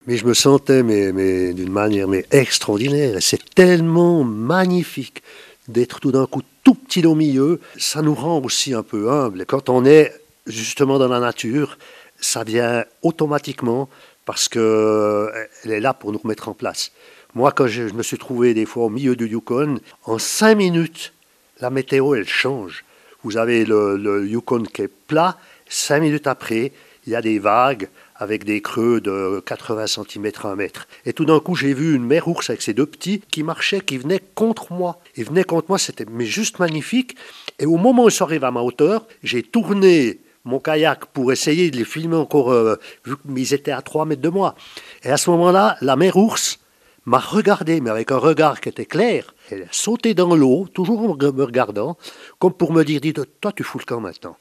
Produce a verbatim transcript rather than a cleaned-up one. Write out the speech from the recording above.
Mais je me sentais mais, mais, d'une manière mais extraordinaire. Et c'est tellement magnifique d'être tout d'un coup tout petit au milieu. Ça nous rend aussi un peu humble. Et quand on est justement dans la nature, ça vient automatiquement parce qu'elle est là pour nous remettre en place. Moi, quand je, je me suis trouvé des fois au milieu du Yukon, en cinq minutes, la météo, elle change. Vous avez le, le Yukon qui est plat, cinq minutes après, il y a des vagues avec des creux de quatre-vingts centimètres à un mètre. Et tout d'un coup, j'ai vu une mère ours avec ses deux petits qui marchaient, qui venaient contre moi. Ils venaient contre moi, c'était mais juste magnifique. Et au moment où ils sont arrivés à ma hauteur, j'ai tourné mon kayak pour essayer de les filmer encore, euh, vu qu'ils étaient à trois mètres de moi. Et à ce moment-là, la mère ours m'a regardé, mais avec un regard qui était clair. Elle a sauté dans l'eau, toujours en me regardant, comme pour me dire, dis, toi, tu fous le camp maintenant.